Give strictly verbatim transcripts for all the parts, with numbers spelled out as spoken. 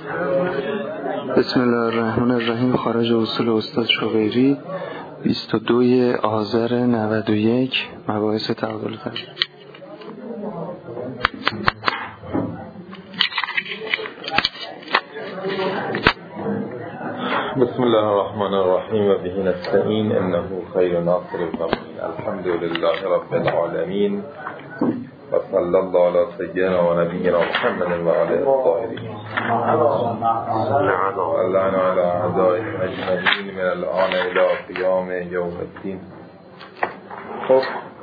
بسم الله الرحمن الرحیم. خارج اصول استاد شقیری، بیست و دوی آذر نود و یک، مباحث تعادل طبیعی. بسم الله الرحمن الرحیم و به نستعین انه خیر ناصر الضمین. الحمد لله رب العالمین و صلی الله علی سیدنا و نبینا محمد و آله الطاهرین و لعن علی اعدائهم اجمعین من الآن الی قیام یوم الدین. خب،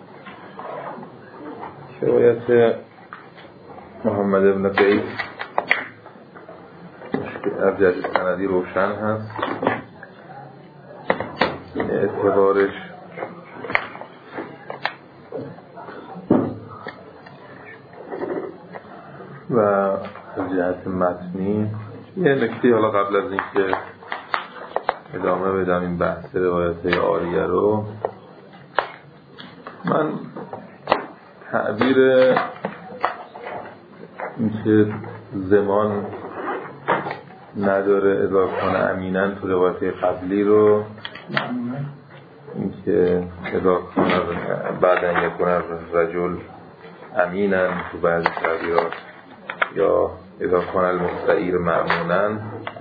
روایت محمد ابن قیس از جهت سندی روشن هست. اعتبارش و از جهت متنی یه نکته حالا قبل از اینکه ادامه بدم این بحث روایت عاریه رو، من تعبیر اینکه زمان نداره اذا کان امینن تو روایت قبلی رو، اینکه اذا کان بعدن یکون رجل امینن تو بعضی تعبیرات، یا اذا کان المستعیر مأمونن،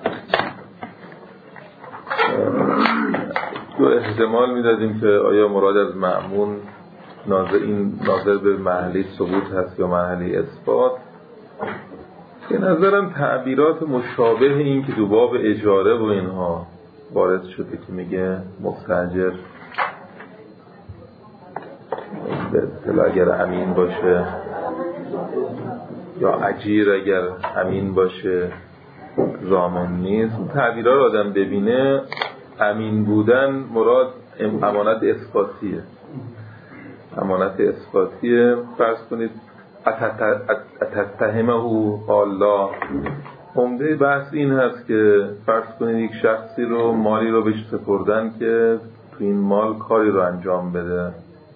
دو احتمال میدادیم که آیا مراد از مأمون ناظر این ناظر به محلی ثبوت هست یا محلی اثبات. به نظرم تعبیرات مشابه این که دو باب اجاره و اینها وارد شده که میگه مستاجر به اصطلاح اگر امین باشه یا اجیر اگر امین باشه ضامن نیست. تعبیرها رو آدم ببینه، امین بودن مراد امانت اثباتیه. امانت اثباتیه. فرض کنید اتتهمه الله. عمده بحث این هست که فرض کنید یک شخصی رو مالی رو بهش سپردن که تو این مال کاری رو انجام بده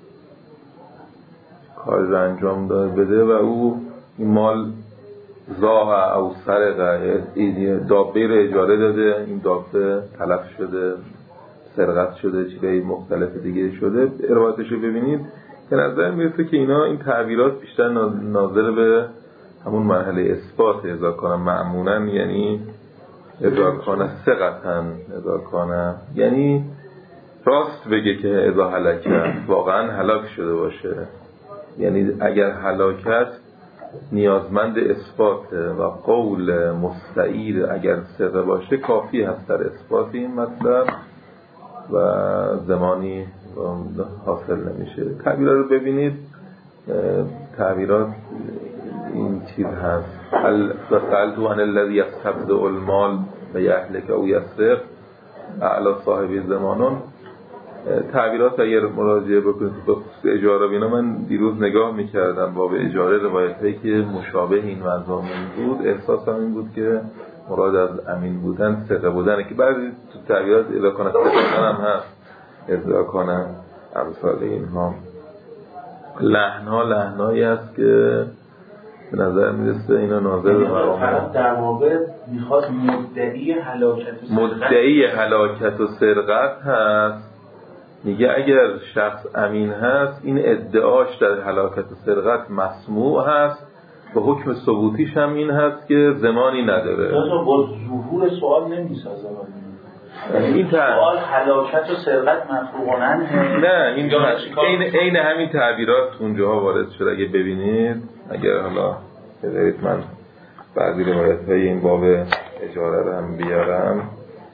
کاری رو انجام بده و او این مال زاغ او سرقه، دابه رو اجاره داده، این دابه تلف شده، سرقت شده، چیزای مختلف دیگه شده. روایتش رو ببینید به نظر میرسه که اینا این تعبیرات بیشتر ناظر به همون مرحله اثبات اذا کان مأمونن، یعنی اذا کان ثقتن، اذا کان یعنی راست بگه که اذا هلکت واقعا هلاک شده باشه. یعنی اگر هلاکت نیازمند اثباته و قول مستعیر اگر ثقه باشه کافی هست در اثبات این مطلب و زمانی حاصل نمیشه. تعبیرات رو ببینید، تعبیرات این چیز هست: سألت عن الذي يستبدع المال و یهلک او یسرق اعلی صاحب زمانون. تعبیرات اگر مراجعه بکنید به خصوص اجاره بینا، من دیروز نگاه میکردم باب اجاره روایتایی که مشابه این مضامین بود، احساسم این بود که مراد از امین بودن ثقه بودنه، که بعضی تو تعبیرات اذا کان ثقه هم هست، اذا کان امثال اینها. لحنها لحنایی هست که به نظر میرسه اینا ناظر به مقام در واقع میخواد مدعی هلاکت و سرقت مدعی هلاکت و سرقت هست. میگه اگر شخص امین هست این ادعاش در هلاکت و سرقت مسموع هست و حکم ثبوتیش هم این هست که زمانی نداره. تو با ظهور سوال نمیسازه. این سوال هلاکت و سرقت مفهومانن نه، این این عین همین تعبیرات اونجاها وارد شده. اگه ببینید، اگر حالا بذارید من بعضی روایت‌های این باب اجاره رو هم بیارم.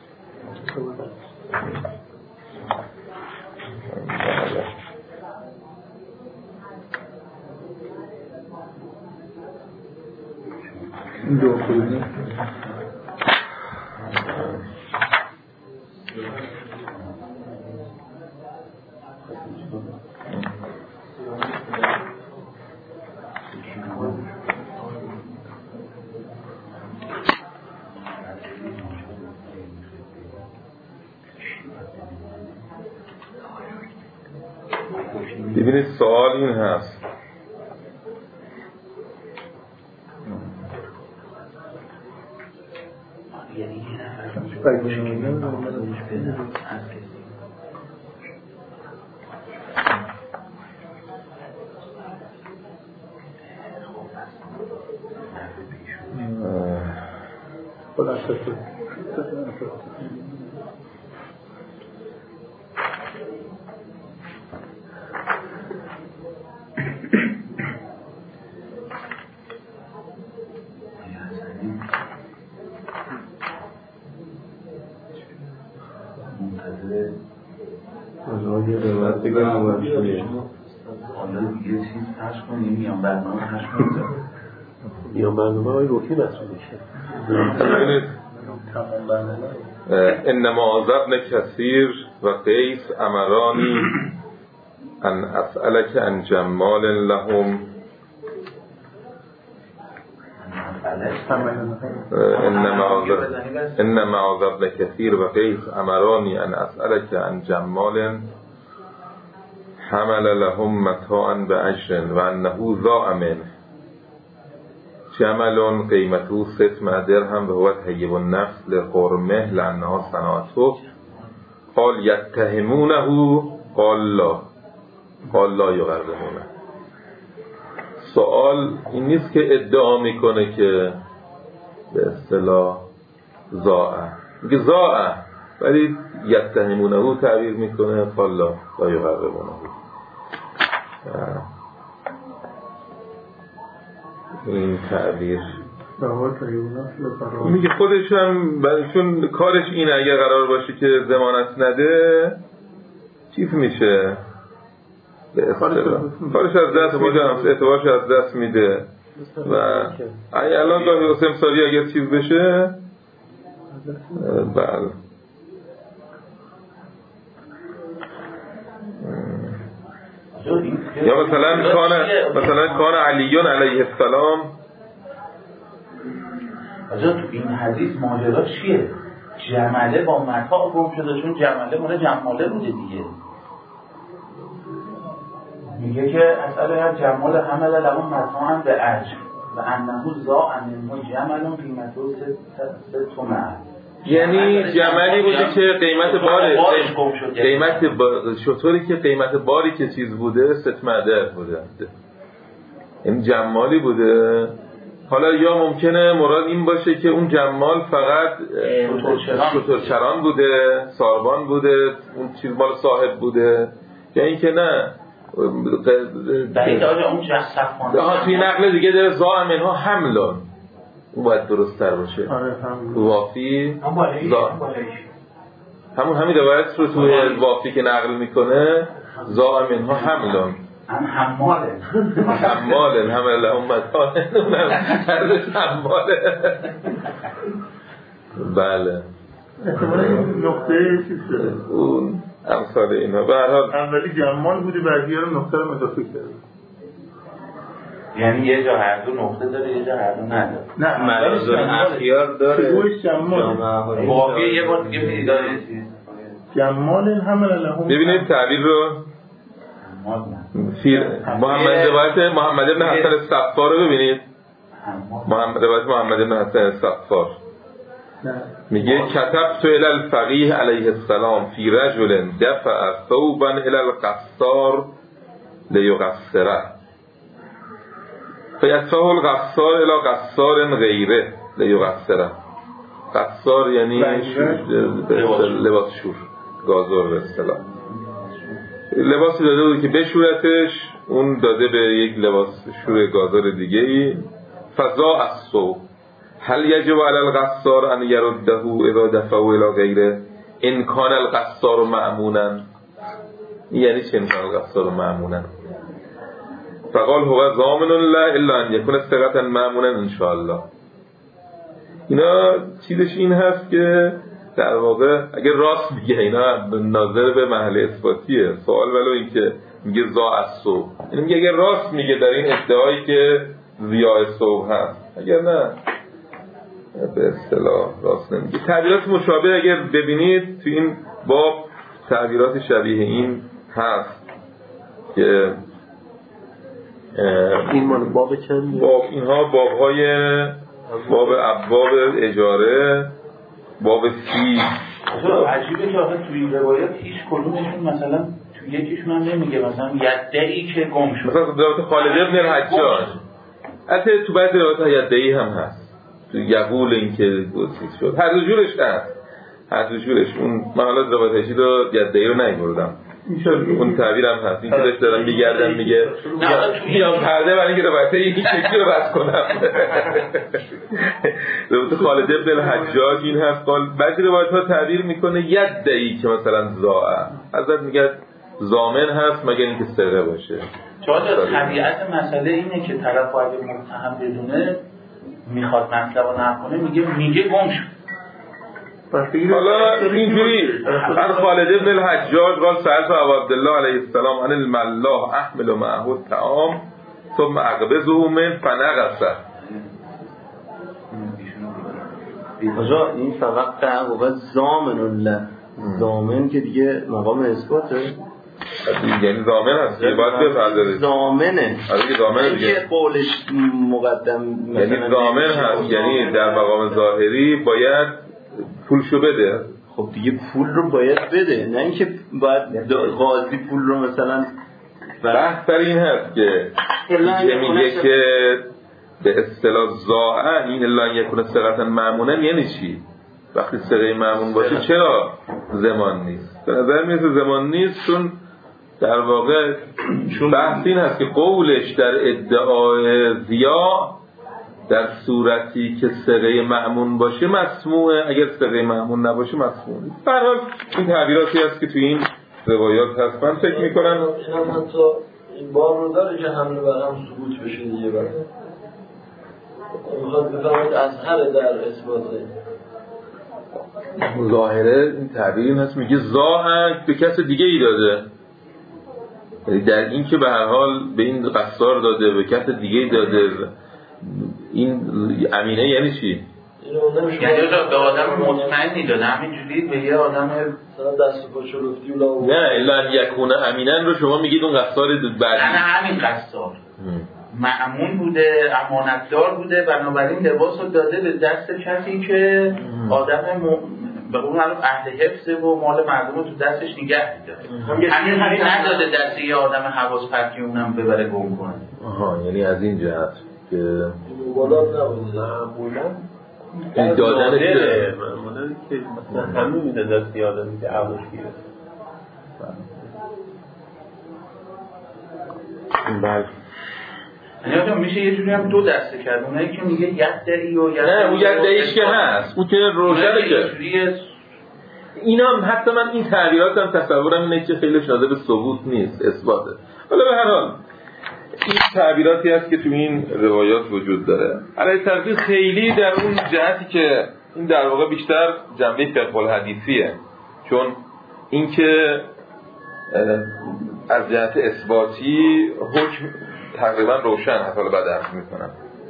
این دو خودی ببینید سوال این هست: یعنی یه نفر گوش بدم از کسی خلاصه آقای قیمت بگم و شویه حالا یه چیز پش کنیم میان برنامه پش کنیم میان برنامه های روحی مسئولیشه انما ابن کثیر و قیس امرانی ان اسألک عن جمال لهم انما انما ابن کثیر و قیس امرانی ان اسألک عن جمال حمل لهم متاعا باجر و انه ضاع منه جمل قیمته ستمائة درهم و هو طیب النفس لقرمه لانها صنعته قال یتهمونه قال لا قال لا یقربونه. سوال این نیست که ادعا میکنه که به اصطلاح ضاع، میگه ضاع ولی یتهمونه تعبیر میکنه قال لا لا یقربونه. این تعبیر میگه خودش هم چون کارش اینه اگه قرار باشه که ضمانت نده چیز میشه به اصطلاح کارش از دست میده، اعتبارش از دست میده و اگه الان گاهی حسین سالی اگر چیز بشه بله یا مثلا کان مثلا کان علیون علیه السلام. آجا تو این حدیث ماجرا چیه؟ جمله با متاع گم شده چون جمله مال جماله بوده دیگه. میگه که اصلا جمال حمل لهم متاعا به اجر و انه ضاع منه جمل قیمته ست تومن. یعنی جملی بوده که قیمت بار قیمت شطوری که قیمت باری که چیز بوده ستمده بوده، این جمالی بوده. حالا یا ممکنه مراد این باشه که اون جمال فقط شترچران بوده، ساربان بوده، اون چیز مال صاحب بوده، یا این که نه دقیقه آجا اون جستفانه توی نقل دیگه داره زا منها حملان، اون باید درست تر باشه. وافی همون همین روایت رو توی وافی که نقل میکنه زا منها حملان هم حماله حماله حمل امتانه هرش حماله. بله نقطه چیز شده اون امثال اینا به هر حال اولی جمال بودی بعدی رو نقطه رو مضافه کرده، یعنی یه جا هر دو نقطه داره یه جا هر دو نداره. نه مرازل اختیار داره شروعش جمال واقعی یه بار دیگه میدید داره جمال همه لهم. ببینید تعبیر رو فیر محمد روایت محمد ابن حسن الصفار رو ببینید. محمد روایت محمد ابن حسن الصفار میگه کتبت الی الفقیه علیه السلام فی رجل دفع ثوبا الی القصار لیقصره فیدفعه القصار الی قصار غیره لیقصره. قصار یعنی لباس شور، گازور به اصطلاح. لباسی داده بود که بشورتش، اون داده به یک لباس شور گازور دیگه ای. فضا از صوب هل یجب علی القصار ان یرده اذا دفعه الی غیره ان کان القصار مأمونا. یعنی چه ان کان القصار مأمونا؟ فقال هو ضامن لا الا ان یکون ثقة مأمونا ان شاء الله. اینا چیزش این هست که در واقع اگر راست میگه اینا ناظر به محل اثباتیه. سوال ولو این که میگه زا از صبح، یعنی میگه اگر راست میگه در این ادعایی که ضیاء صبح هست، اگر نه به اصطلاح راست نمیگه. تعبیرات مشابه اگر ببینید تو این باب تعبیرات شبیه این هست که این مال باب چند باب اینها بابهای باب ابواب اجاره باب فی عجیبه که آخه توی روایات هیچ کدومشون مثلا توی یکیشون هم نمیگه مثلا یدعی که گم شد. مثلا روایت خالد ابن الحجاج البته تو بعضی روایات یدعی هم هست، تو یقول این که گسیل شد، هر دو جورش هست، هر دو جورش. اون من حالا روایت هشید رو یدعی رو نمیبردم، اون تعبیر هم هست، این که داشت دارم میگردم میگه بیام پرده برای اینکه روایت این شکلی رو بس کنم. روایت خالد ابن الحجاج این هست، بعضی روایت ها تعبیر میکنه یدعی که مثلا زاء، حضرت میگه ضامن هست مگر اینکه سرقه باشه. چون طبیعت مسئله اینه که طرف اگه متهم بدونه میخواد مطلب رو نکنه میگه میگه گم شد. حالا اینجوری از خالد ابن الحجاج قال سألت ابا عبدالله علیه السلام عن الملاح احمل معه الطعام ثم اقبضه من فنغصه. آجا این فقط قهوه زامن الله، زامن که دیگه مقام اثباته، یعنی زامن هست که باید بپردازه، زامنه آره زامنه دیگه، قولش مقدم یعنی زامن هست، یعنی در مقام ظاهری باید پولشو بده. خب دیگه پول رو باید بده، نه اینکه باید قاضی پول رو مثلا. بحث در این هست که میگه که به اصطلاح زائن این الا یکون سرقتا مأمونن یعنی چی؟ وقتی سرقه مأمون باشه چرا زمان نیست؟ به نظر میاد زمان نیست، چون در واقع بحث این هست که قولش در ادعای ضیاع در صورتی که سرقه مأمون باشه مسموعه، اگر سرقه مأمون نباشه مسموع نیست. به هر حال این تعبیراتی هست که توی این روایات هست. من فکر می‌کنم اینا حتی این بار رو داره که حمله بر هم ثبوت بشه دیگه. بعد میخواد بفهمید اظهر در اثباته ظاهره این تعبیر این هست، میگه ظاهر به کس دیگه ای داده، یعنی در این که به هر حال به این قصار داده، به کس دیگه ای داده. این امینه یعنی چی؟ یعنی به آدم مطمئنی داده، همینجوری به یه آدم دست و پا چلفتی و لاغون. نه الا یکونه امینن رو شما میگید اون قصار بعدی. نه همین قصار مأمون بوده، امانتدار بوده، بنابراین لباس رو داده به دست کسی که آدم م... به اون معروف اهل حفظه و مال مردم رو تو دستش نگه می‌داره. همینجوری نداده دست یه آدم حواس پرتی اونم ببره گم کنه. آها، یعنی از این جهت که مبالات نبوده معمولا این دادن که معمولا که مثلا همین میده دست یه آدمی که عوض گیره. بله یعنی میشه یه جوری هم دو دسته کرد، اونایی که میگه یدعی و یدعی، نه اون یدعیش که هست، اون که روشنه که اینا هم حتی من این تعبیرات هم تصورم اینه که خیلی شاده به ثبوت نیست، اثباته. حالا به هر حال این تعبیراتی هست که تو این روایات وجود داره. علیه ترجیح خیلی در اون جهتی که این در واقع بیشتر جنبه فقه الحدیثیه، چون این که از جهت اثباتی حکم تقریبا روشن هست. حالا بعد عرض میکنم.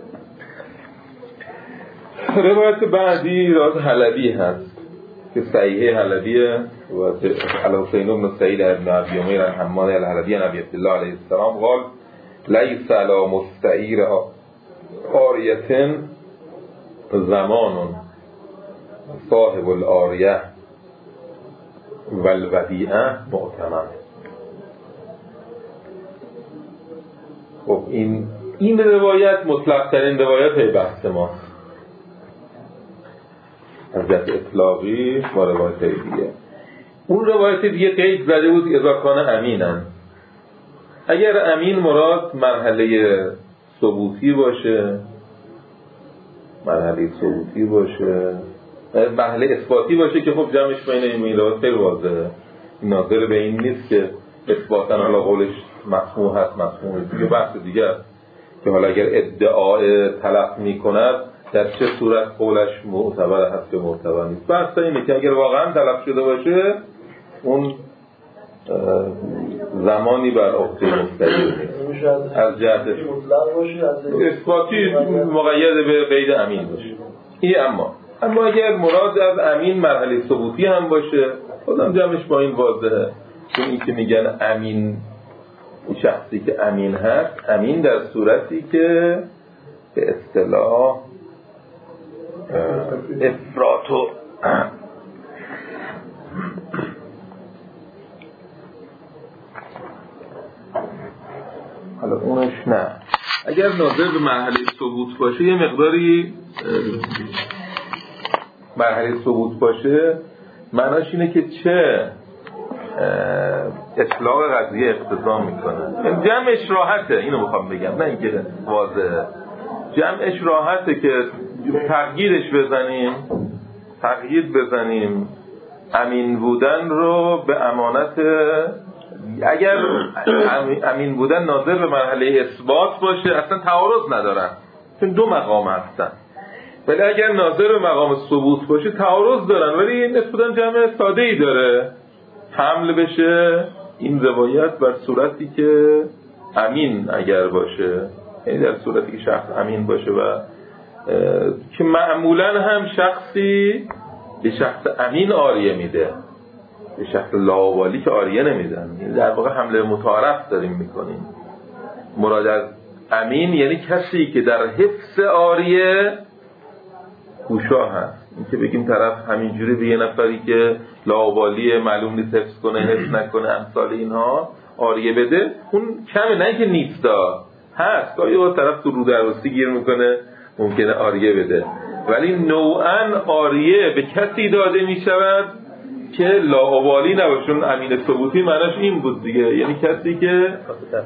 روایت بعدی روایت حلبی هست که صحیحه حلبیه، روایت الحسین بن سعید بن ابی امیر الحماد الحلبی نبی عبدالله علیه السلام قال لیس علی مستعیر آریه زمان صاحب الاریه والودیعه معتمد. خب این این روایت مطلق ترین روایت بحث ماست از جهت اطلاقی با روایت دیگه. اون روایت دیگه قید زده بود اذا کان امینن، اگر امین مراد مرحله ثبوتی باشه، مرحله ثبوتی باشه، مرحله اثباتی باشه که خب جمعش بین این روایت خیلی واضحه، ناظر به این نیست که اثباتاً علی قولش مسموع هست مسموع نیست. دیگه بحث دیگه است که حالا اگر ادعای تلف میکند در چه صورت قولش معتبر هست که معتبر نیست. بحث اینه که اگر واقعا تلف شده باشه اون زمانی بر عهده مستعیر نیست، از جهت اثباتی مقید به قید امین باشه. این اما اما اگر مراد از امین مرحله ثبوتی هم باشه خودم جمعش با این واضحه، چون این که میگن امین شخصی که امین هست، امین در صورتی که به اصطلاح افراط و حالا اونش نه. اگر ناظر به مرحله ثبوت باشه یه مقداری مرحله ثبوت باشه معناش اینه که چه اطلاق قضیه اقتضا میکنه. جمعش راحته، اینو میخوام بگم، نه اینکه واضحه. جمعش راحته که تغییرش بزنیم تغییر بزنیم امین بودن رو به امانت. اگر امین بودن ناظر به مرحله اثبات باشه اصلا تعارض ندارن، چون دو مقام هستن. ولی اگر ناظر به مقام ثبوت باشه تعارض دارن، ولی نسبتاً جمع ساده‌ای داره. حمل بشه این روایت بر صورتی که امین اگر باشه، یعنی در صورتی که شخص امین باشه و که معمولاً هم شخصی به شخص امین آریه میده، به شخص لاابالی که آریه نمیدن. در واقع حمله متعارف داریم میکنیم. مراد از امین یعنی کسی که در حفظ آریه گوشا هست. این که بگیم طرف همینجوری به یه نفری که لاابالی معلوم نیست حفظ کنه حفظ نکنه امثال اینها آریه بده، اون کمه، نه که نیستا هست. گاهی وقت طرف تو رو درستی گیر میکنه ممکنه آریه بده، ولی نوعاً آریه به کسی داده میشود که لاابالی نباشه. چون امین ثبوتی معناش این بود دیگه، یعنی کسی که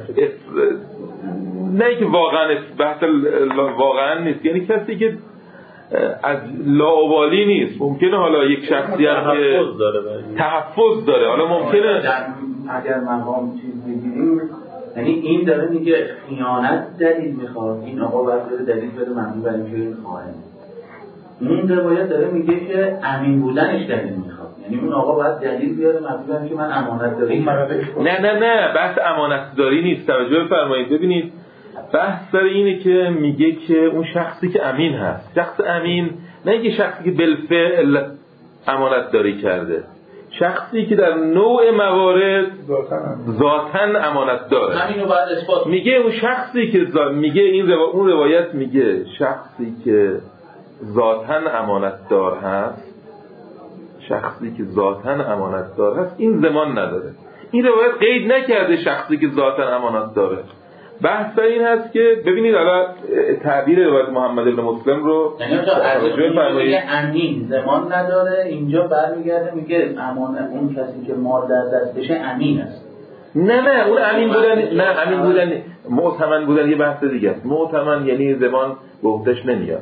نه که واقعا بحث واقعا نیست، یعنی کسی که از لاابالی نیست. ممکنه حالا یک شخصی هم که تحفظ داره، حالا ممکنه اگر مقام چیز بگیریم، یعنی این داره میگه خیانت دلیل میخواد، این آقا باید دلیل بده ممنون بر اینکه این خائن. این روایت داره میگه که امین بودنش دلیل میخواد، یعنی اون آقا باید دلیل بیاره ممنون بر اینکه من امانت داری. نه نه نه بحث امانت داری نیست. توجه بفرمایید. ببینید بحث سر اینه که میگه که اون شخصی که امین هست، شخص امین نه اینکه شخصی که بالفعل امانت داری کرده، شخصی که در نوع موارد ذاتاً امانت داره. همینو بعد اثبات میگه اون شخصی که ذات میگه این رو... اون روایت میگه شخصی که ذاتاً امانت دار هست، شخصی که ذاتاً امانت دار هست این ضمان نداره. این روایت قید نکرده شخصی که ذاتاً امانت داره. بحث این هست که ببینید حالا تعبیر روایت محمد ابن مسلم رو یعنی از میگه امین ضمان نداره، اینجا برمیگرده میگه امانت اون کسی که مال در دستشه امین است. نه نه اون امین بودن نه امین بودن مؤتمن بودن یه بحث دیگه است. مؤتمن یعنی ضمان به عهده‌اش نمیاد.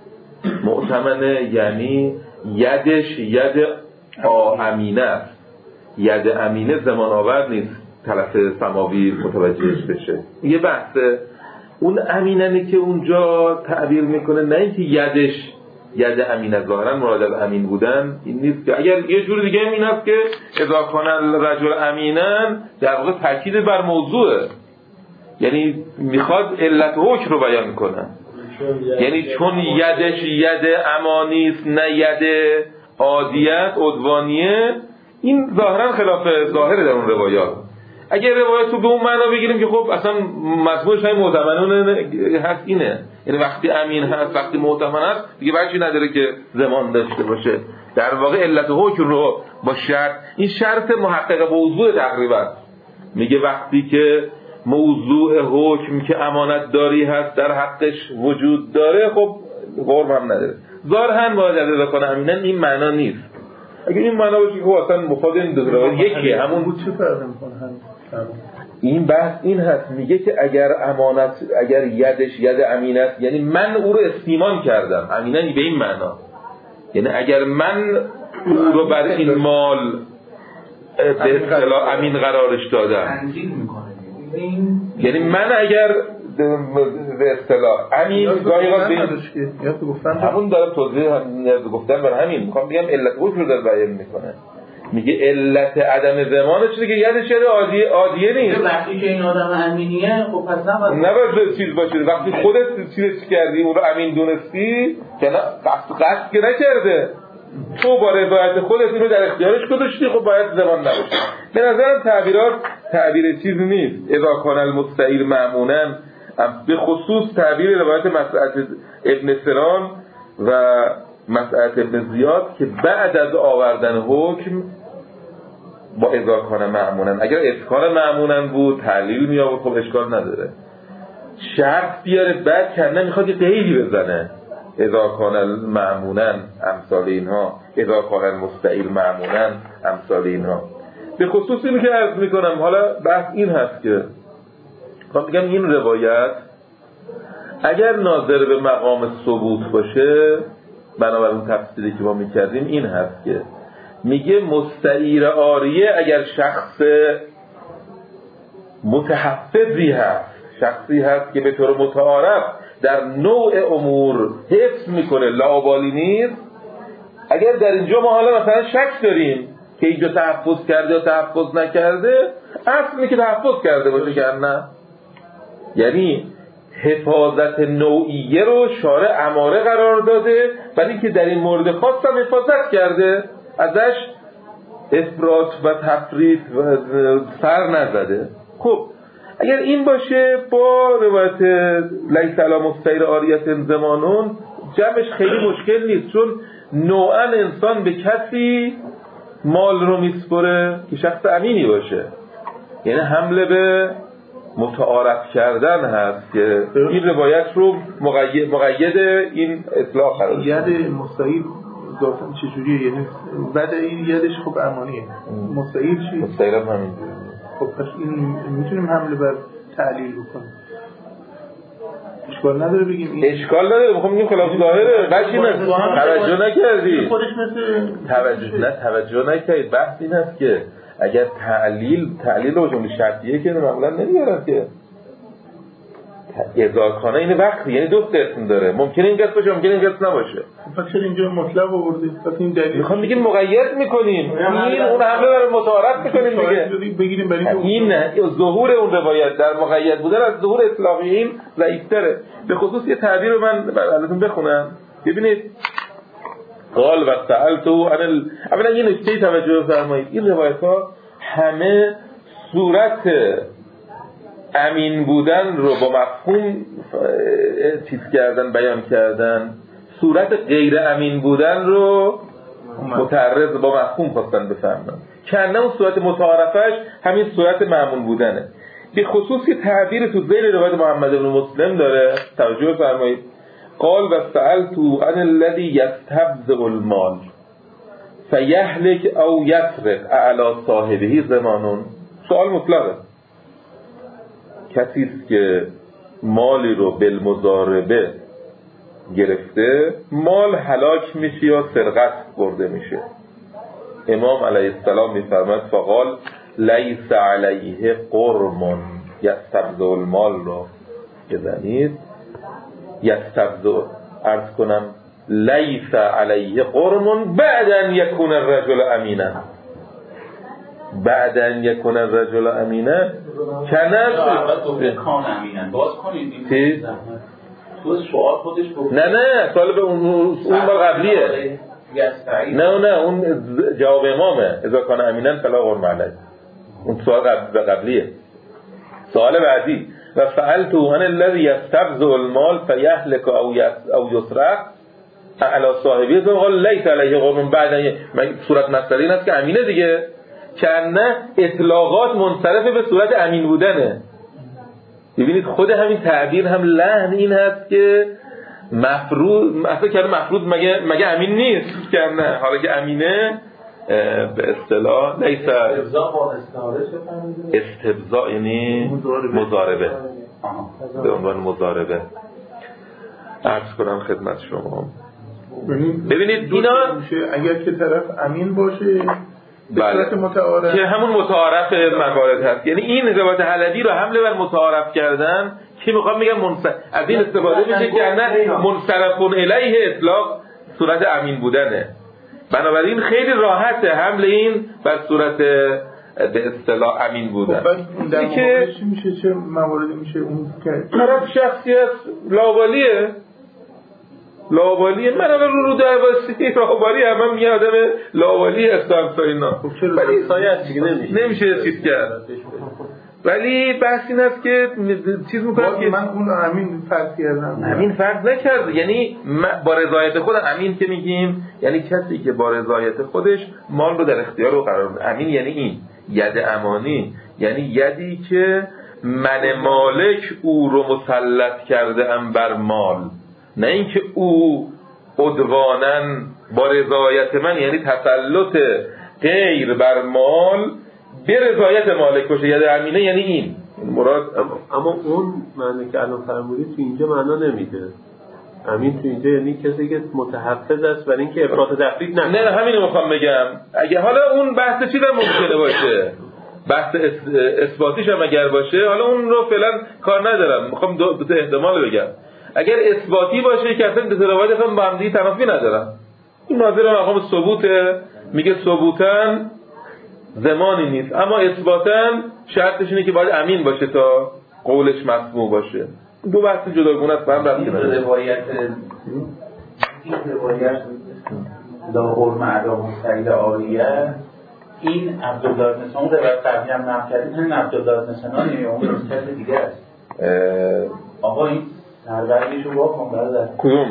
مؤتمن یعنی یدش ید امینه است. ید امینه ضمان آور نیست طرف سماوی متوجهش بشه. یه بحثه اون امیننی که اونجا تعبیر میکنه، نه اینکه یدش ید امینه، ظاهرا مراد از امین بودن این نیست. که اگر یه جور دیگه این است که اذا کان الرجل امینن در واقع تاکید بر موضوعه، یعنی میخواد علت حکم رو بیان کنه، یعنی چون یدش ید امانی است نه ید عادیت عدوانیه. این ظاهرا خلاف ظاهر در اون روایات. اگر روایت رو به اون معنا بگیریم که خب اصلا مضمونش های معتمنون هست اینه، یعنی وقتی امین هست وقتی معتمن هست دیگه بچی نداره که ضمان داشته باشه. در واقع علت حکم رو با شرط، این شرط محقق موضوع تقریبا میگه وقتی که موضوع حکم که امانت داری هست در حقش وجود داره خب قرب هم نداره. ظاهرا باید اذا کان امیناً این معنا نیست. اگه این معنا باشه که خب اصلا مفاد این دو روایت یکیه، همون بود. چه فرقی میکنه؟ این بحث این هست، میگه که اگر امانت اگر یدش ید امین است، یعنی من او رو استیمان کردم، امینن به این معنا، یعنی اگر من او رو بر این مال به اصطلاح امین قرارش دادم، یعنی من اگر به اصطلاح امین گاهی وقت همون داره توضیح هم گفتن برای همین میخوام بگم علت حکم رو در بیان میکنه. میگه علت عدم ضمانه چیزی که یادش شده عادیه عادیه نیست. وقتی که این آدم امینیه خب پس نباید نباید چیز باشه. وقتی خودت چیزش کردی اون رو امین دونستی که نه قصد قصد که نکرده، تو با رضایت خودت اینو در اختیارش گذاشتی، خب باید ضمان نباشه. به نظرم تعبیرات تعبیر چیزی نیست. اذا کان المستعیر مأمونا، به خصوص تعبیر روایت مسعود ابن سران و مسئله ابن زیاد که بعد از آوردن حکم با اذا کان مأمونا، اگر اسکان مأمونا بود تعلیل می آورد، خب اشکال نداره. شرط بیاره بعد کنه میخواد یه قیدی بزنه، اذا کان مأمونا امثال اینها، اذا کان مستعیل مأمونا امثال اینها. به خصوص اینی که عرض میکنم، حالا بحث این هست که خب میگم این روایت اگر ناظر به مقام ثبوت باشه، بنابر اون تفسیری که ما میکردیم این هست که میگه مستعیر عاریه اگر شخص متحفظی هست، شخصی هست که به طور متعارف در نوع امور حفظ میکنه، لاابالی نیست، اگر در اینجا ما حالا مثلا شک داریم که اینجا تحفظ کرده یا تحفظ نکرده، اصلی که تحفظ کرده باشه که نه، یعنی حفاظت نوعیه رو شارع اماره قرار داده، ولی که در این مورد خاص هم حفاظت کرده، ازش افراط و تفریط و سر نزده. خب اگر این باشه با روایت لیس علی مستعیر عاریة زمانون جمعش خیلی مشکل نیست، چون نوعا انسان به کسی مال رو میسپره که شخص امینی باشه، یعنی حمله به متعارف کردن هست که این روایت رو مقید, مقید این اطلاق قرار داده. ید مستعیر ذاتاً چجوریه؟ یعنی بعد این یدش خب امانیه، مستعیر چی؟ مستعیر هم همینجوریه. خب پس این میتونیم حمله بر تعلیل بکنیم، اشکال نداره بگیم این اشکال نداره، میخوام بگیم خلاف ظاهره. بچی نه توجه نکردی، خودش مثل توجه نه توجه نکردی. بحث این هست که اگر تعلیل تعلیل رو جمله شرطیه که معمولا نمیارن که اضافه‌خانه این وقت، یعنی دو قسم داره، ممکنه این قسم باشه ممکنه این قسم نباشه. پس چرا اینجا مطلق آوردید؟ پس این دلیل میخوام بگیم مقید میکنیم، این اون حمله بر متعارف میکنیم دیگه. بگیریم برای این ظهور اون روایت در مقید بودن از ظهور اطلاقیین ضعیف‌تره. به خصوص یه تعبیر رو من براتون بخونم ببینید. قال و سألتو عن ال... اولا یه نکته توجه فرمایید، این روایت ها همه صورت امین بودن رو با مفهوم چیز کردن، بیان کردن، صورت غیر امین بودن رو متعرض با مفهوم خواستن بفهمن، کنه اون صورت متعارفش همین صورت معمول بودنه. به خصوص یه تعبیر تو ذیل روایت محمد بن مسلم داره، توجه فرمایید. قال و سألتو عن الذي يستبذل المال فيهلك او يسرق اعلی صاحبه زمانون. سوال مطلقه، کسی است که مالی رو بالمضاربه گرفته، مال هلاک میشه یا سرقت برده میشه. امام علیه السلام میفرماید فقال لیس علیه قرم، یستبذل المال رو بزنید، یستبذل عرض کنم لیس علیه قرم بعد ان یکون الرجل امینا، بعد ان یکون الرجل امینا کنه کان امینا. باز کنید این تو سوال خودش بکنید. نه نه سوال به اون اون بار قبلیه. نه نه اون جواب امامه، اذا کان امینا فلا قرم علیه. اون سوال قبلیه. سوال بعدی و فعلتو عن الذي يستبذل المال فيهلك او او يسرق اعلی صاحبه ذو قال ليس عليه قوم بعد. صورت مسئله این است که امینه دیگه، کنه اطلاقات منصرف به صورت امین بودنه. ببینید خود همین تعبیر هم لحن این هست که مفروض اصلا که مفروض مگه مگه امین نیست، کنه حالا که امینه به اصطلاح لیس استبذاء یعنی مضاربه، به عنوان مضاربه. عرض کنم خدمت شما ببینید اینا اگر که طرف امین باشه بله. متعارف که همون متعارف موارد هست، یعنی این روایت حلبی رو حمله بر متعارف کردن که میخوام میگم منصرف از این استفاده میشه که نه منصرفون الیه اطلاق صورت امین بودنه، بنابراین خیلی راحته حمل این بر صورت به اصطلاح امین بودن. خب در مقابل چی میشه؟ چه مواردی میشه؟ اون که طرف شخصیت لاوالیه لاوالیه من الان رو رو درواسی لاوالی هم هم یه آدم لاوالی هستم تا اینا، ولی سایه دیگه نمیشه نمیشه چیز کرد. ولی بحث این است که چیز میکنم که من اون امین فرض کردم، امین فرض نکرد. یعنی با رضایت خود امین که میگیم یعنی کسی که با رضایت خودش مال رو در اختیار رو قرار بده. امین یعنی این ید امانی، یعنی یدی که من مالک او رو مسلط کرده ام بر مال، نه اینکه او عدواناً با رضایت من، یعنی تسلط غیر بر مال به رضایت مالک باشه. ید امینه یعنی این مراد. اما اون معنی که الان فرمودی تو اینجا معنا نمیده. امین تو اینجا یعنی کسی که متحفظ است برای اینکه افراط و تفرید نکنه. نه همین رو میخوام بگم. اگه حالا اون بحث چیز هم ممکنه باشه، بحث اثباتیش هم اگر باشه، حالا اون رو فعلا کار ندارم، میخوام دو, دو تا احتمال بگم. اگر اثباتی باشه که اصلا دو تا روایت هم با هم دیگه تنافی ندارن، این ناظر مقام ثبوته، میگه ثبوتاً زمانی نیست، اما اثباتاً شرطش اینه که باید امین باشه تا قولش مسموع باشه. دو بحث جداگونه است، هم رفتی نداره. روایت این روایت لا حرم علی مستعیل آریه، این عبدالله بن سنان رو باید قبلی هم نقل کردیم. همین عبدالله بن سنان نیمه اون کسی دیگه است. آقا این سربرگیشو واکن برادر. کدوم؟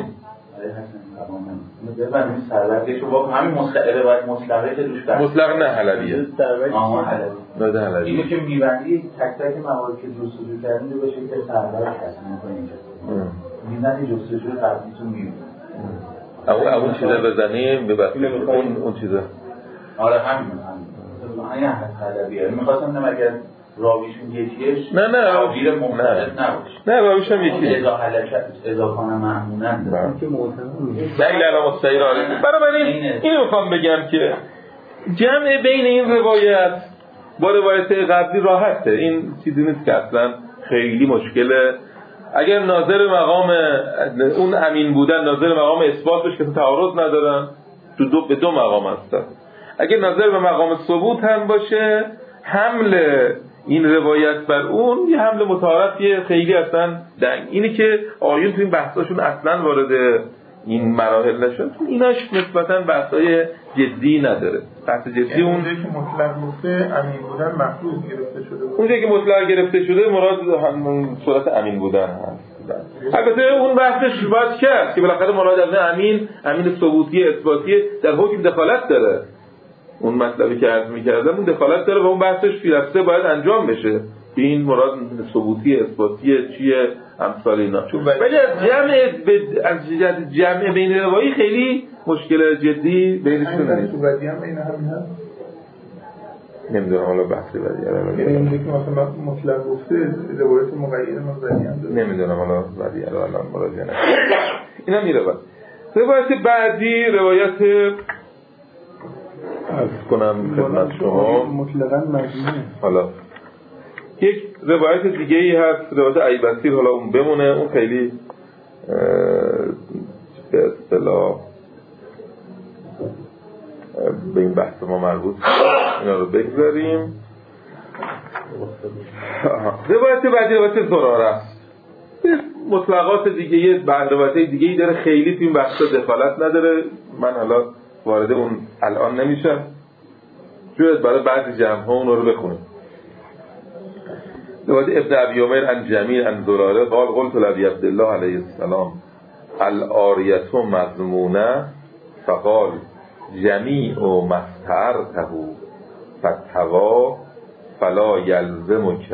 ببینید سربرگیشو واکن، همین مستعیل باید مطلقه که روش بحث مطلق نه حلبیه. آها حلبی. نه حلبی. اینو که میبندی تک تک موارد که جستجو کردیم رو بشه که سربرگ تصمیم کنید اینجا. میزنی جستجو قبلیتون میبینید. اون اون چیزا بزنیم ببخشید اون اون چیزا. آره همین همین. این حلبیه. می‌خواستم بگم اگر راویشون یکیش نه نه تعبیر مختلف نباشه. نه راویش هم یکیه. اذا حلقت اذا کان معمولا که معتمد دلیل علامت مستعیر آره. بنابراین اینو میخوام بگم که جمع بین این روایت با روایت قبلی راحته. این چیزی نیست که اصلا خیلی مشکله. اگر ناظر مقام اون امین بودن ناظر مقام اثبات بشه که تعارض ندارن، تو دو به دو مقام هستن. اگر ناظر به مقام ثبوت هم باشه، حمل این روایت بر اون یه حمل متعارفیه، خیلی اصلا دنگ. اینی که آیون تو این بحثاشون اصلا وارد این مراحل نشد، ایناش نسبتاً بحثای جدی نداره. بحث جدی اون که مطلق گفته امین بودن محفوظ گرفته شده. اونجایی که مطلق گرفته شده مراد همون صورت امین بودن هست. البته اون بحثش باید کرد که بالاخره مراد از امین امین ثبوتی اثباتی در حکم دخالت داره. اون مطلبی که عرض می‌کردم اون دخالت داره و اون بحثش فی نفسه باید انجام بشه. این مراد ثبوتی اثباتی چیه امثال اینا. ولی از جمع از جمع بین روایی خیلی مشکل جدی بینشون نیست. تو بدی هم بین همین هست. نمیدونم حالا بحثی بدی الان این که مثلا مطلق گفته روایت مقید مقدی هم داره. نمیدونم حالا بدی الان مراجعه نکنم. اینا میره بعد. روایت بعدی روایت عرض کنم خدمت شما مطلقاً مجنونه. حالا یک روایت دیگه ای هست، روایت ایبسیر، حالا اون بمونه، اون خیلی به اصطلاح به این بحث ما مربوط، اینا رو بگذاریم. روایت بعدی روایت زراره است. مطلقات دیگه بعد روایت دیگه ای داره، خیلی تو این بحثا دخالت نداره. من حالا وارد اون الان نمیشم، شاید برای بعضی جمع ها اون رو بخونیم. روایت ابن ابی عمر عن جمیل عن زراره قال قلت لابی عبدالله علیه السلام العاریة مضمونه فقال جمیع مستعرته فتوا فلا یلزمک.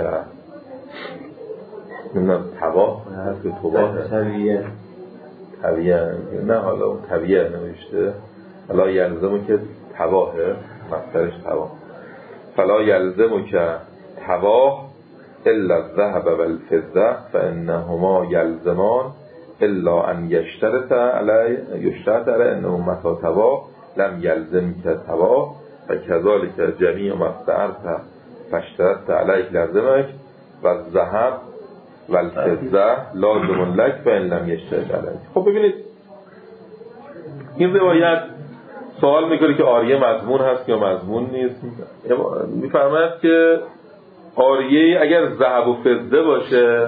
نمیدونم توا هست که توباه طویه طویه نه، حالا اون طویه نوشته، فلا یلزمک تواه، مصدرش توا. فلا یلزمک تواه الا الذهب والفضه فانهما یلزمان الا ان یشترط علی یشترط علی انه متى تواه لم یلزمک تواه و کذالک جمیع مستعرت فاشترطت علیک لازمک و الذهب والفضه لازم لک فان لم یشترط علیک. خب ببینید این روایت سوال میکنه که آریه مضمون هست یا مضمون نیست. میفرماید که آریه اگر ذهب و فضه باشه،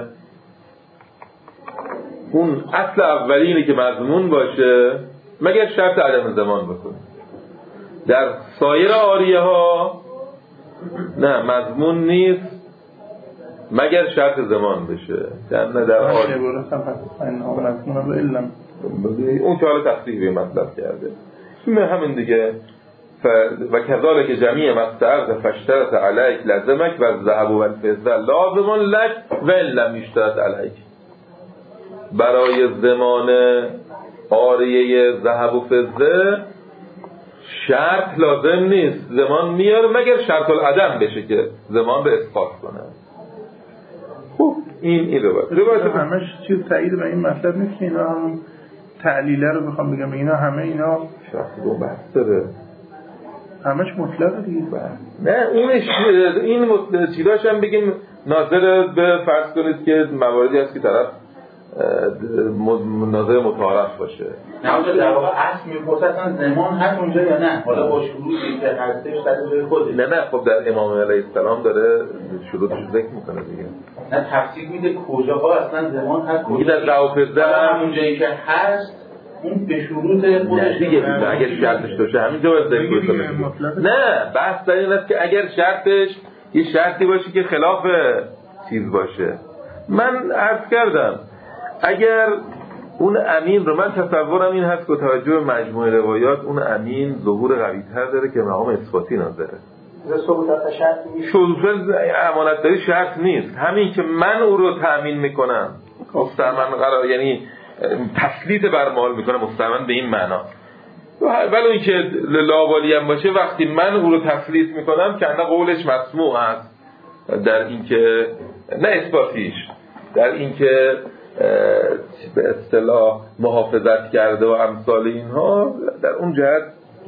اون اصل اولی اینه که مضمون باشه مگر شرط عدم زمان بکنه. در سایر آریه ها نه مضمون نیست مگر شرط زمان بشه در نه در حال اون که حالا تصریح به مطلب کرده این همین دیگه و کذالک جمیع مستعرض فاشترط علیک لزمک و الذهب و الفضه لازم لک و ان لم یشترط علیک. برای زمان عاریه ذهب و فضه شرط لازم نیست، زمان میاره مگر شرط العدم بشه که زمان به اثبات کنه. خب این این روایت روایت همش چیز تایید به این مطلب نیست که اینا هم تعلیله رو بخوام بگم اینا همه اینا شرط رو بحث داره همش مطلقه دیگه. نه اونش این چیزاش هم بگیم ناظر به فرض کنید که مواردی هست که طرف ناظر متعارف باشه. نه اونجا در واقع اصل میپرسه اصلا زمان هست اونجا یا نه، حالا با شروطی که هستش در جای خودش. نه نه خب در امام علیه السلام داره شروطش ذکر میکنه دیگه. نه تفسیر میده کجاها اصلا زمان هست، میگه در ضوابط هم اونجایی که هست اون به شروط خودش دیگه اگر شرطش باشه همینجا باید ذکر کنه. نه بحث در این است که اگر شرطش یه شرطی باشه که خلاف چیز باشه. من عرض کردم اگر اون امین رو من تصورم این هست که توجه به مجموعه روایات اون امین ظهور قوی تر داره که مقام اثباتی نادره. ثبوت شرط نیست. شروط امانتداری شرط نیست، همین که من او رو تأمین میکنم مستمن قرار یعنی تسلیط بر مال میکنم مستمن به این معنا. ولی این که لاوالی هم باشه وقتی من او رو تسلیط میکنم که اندر قولش مسموع هست در این که نه اثباتیش در این که به اصطلاح محافظت کرده و امثال اینها در اون جهت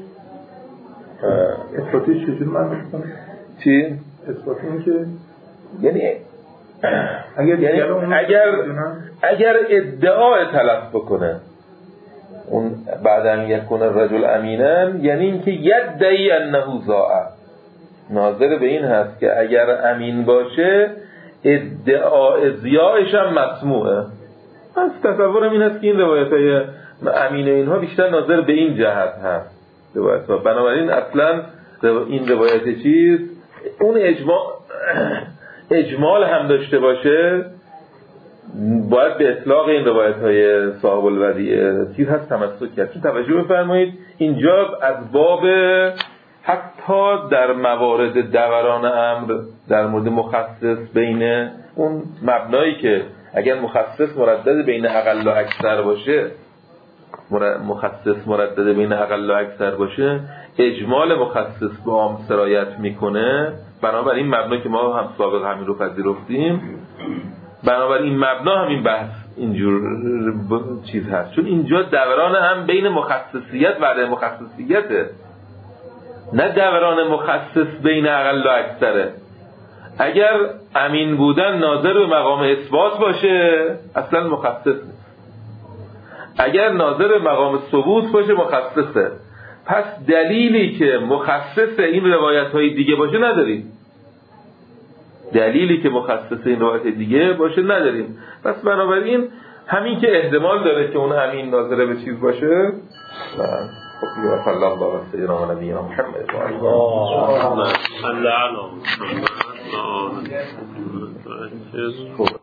اثباتیش چجور من میکنم؟ چی؟ اثباتی این که یعنی اگر یعنی اگر اگر ادعای تلف بکنه اون بعدن یکون رجل امینن یعنی اینکه یدعی انه ضاع ناظر به این هست که اگر امین باشه ادعای ضیاعش هم مسموعه. از تصورم این هست که این روایت های امین اینها بیشتر ناظر به این جهت هست روایت ها. بنابراین اصلا این روایت چیز اون اجماع اجمال هم داشته باشه باید به اطلاق این روایت های صاحب الودیعه چیز هست تمسک کرد. چون توجه بفرمایید اینجا از باب حتی در موارد دوران امر در مورد مخصص بین اون مبنایی که اگر مخصص مردد بین اقل و اکثر باشه مخصص مردد بین اقل و اکثر باشه اجمال مخصص به عام سرایت میکنه. بنابراین این مبنا که ما هم سابق همین رو پذیرفتیم بنابراین این مبنا همین بحث اینجور چیز هست چون اینجا دوران هم بین مخصصیت و مخصصیته نه دوران مخصص بین اقل و اکثره. اگر امین بودن ناظر به مقام اثبات باشه اصلا مخصص نیست، اگر ناظر به مقام ثبوت باشه مخصصه. پس دلیلی که مخصص این روایت های دیگه باشه نداریم دلیلی که مخصص این روایت دیگه باشه نداریم پس بنابراین همین که احتمال داره که اون امین ناظر به چیز باشه خب صلی الله علیه سیدنا و نبینا محمد و آله و صحبه